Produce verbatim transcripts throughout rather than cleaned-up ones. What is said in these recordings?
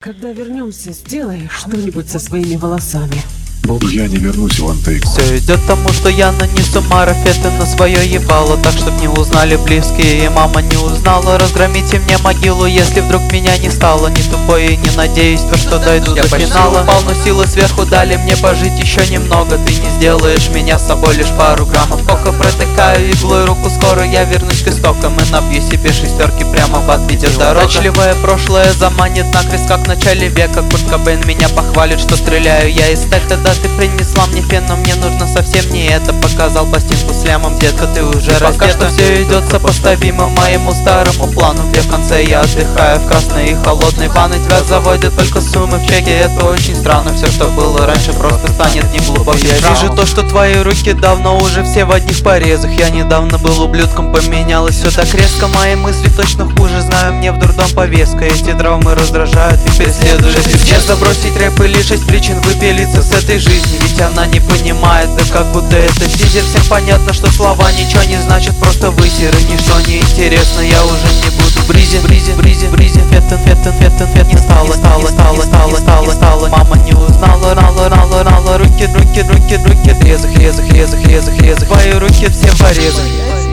Когда вернемся, сделай что-нибудь со своими волосами. Я не вернусь в Антейку. Все идет к тому, что я нанесу марафеты на свое ебало, так чтоб не узнали близкие и мама не узнала. Разгромите мне могилу, если вдруг меня не стало. Не тупой и не надеюсь, то что дойду до финала. Упал, но силы сверху дали мне пожить еще немного. Ты не сделаешь меня с собой лишь пару граммов кока. Протыкаю иглой руку, скоро я вернусь к истокам и набью себе шестерки прямо под видеодорога. Удачливое прошлое заманит накрест, как в начале века. Курт Кобейн меня похвалит, что стреляю я из стек. Тогда ты принесла мне фен, но мне нужно совсем не это. Показал пластинку с лямом, детка, ты уже раздета. Пока что все идет сопоставимо моему старому плану, где в конце я отдыхаю в красной и холодной ванной. Тебя заводят только суммы в чеке, это очень странно. Все, что было раньше, просто станет неглубоким. Я вижу то, что твои руки давно уже все в одних порезах. Я недавно был ублюдком, поменялось все так резко. Мои мысли точно хуже, знаю, мне в дурдом повестка. Эти травмы раздражают и преследуют. Мне забросить рэп или шесть причин выпилиться с этой жизни, ведь она не понимает, да как будто это тизер. Всем понятно, что слова ничего не значат, просто высеры. Ничто не интересно, я уже не буду бризин, бризин, бризин, бризин. Феттен, феттен, феттен, феттен. Не стало, стало, стало, стало, стало, стало. Мама не узнала, рала, рала, рала. Руки, руки, руки, руки. Резах, резах, резах, резах, резах. Твои руки все в порезах.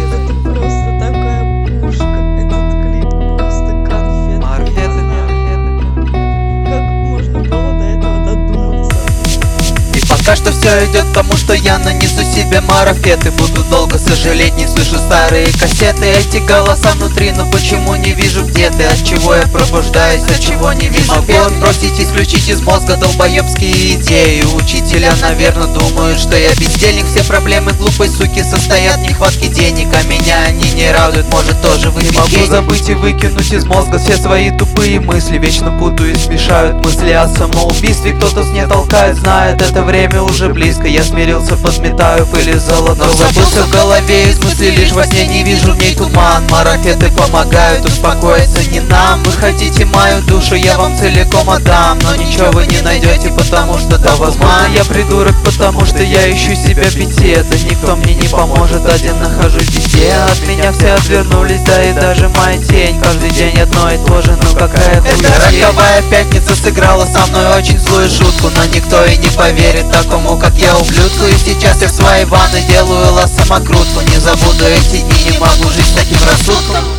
Просто такая пушка, этот клип просто конфет. Марфеты, марфеты. Как можно было до этого додуматься? И пока что все идет к тому, что я нанесу себе марафеты. Буду долго сожалеть, не слышу старые кассеты. Эти голоса внутри, но почему не вижу, где ты? От чего я пробуждаюсь, от чего не вижу? Могу отбросить, исключить из мозга долбоебские идеи. Учителя, наверное, думают, что я бездельник. Все проблемы глупой суки состоят в нехватке денег, а меня они не радуют, может тоже вы. Не могу забыть и выкинуть из мозга все свои тупые мысли. Вечно путаюсь, смешают мысли о самоубийстве. Кто-то с мне толкает, знает, это время уже близко. Я смирился, подметаю пыль из золота. Но забылся в голове из мыслей, лишь во сне не вижу в ней туман. Марафеты помогают успокоиться не нам. Вы хотите мою душу, я вам целиком отдам, но ничего вы не найдете, потому что да, возможно я придурок, потому что я ищу себя в беде. Да никто мне не поможет, один нахожусь везде. От меня все отвернулись, да и даже моя тень. Каждый день одно и то же, но какая хуйня. Роковая пятница сыграла со мной очень злую шутку, но никто и не поверит такому, как я, ублюдку. И сейчас я в своей ванной делаю лас самокрутку. Не забуду эти дни, не могу жить с таким рассудком.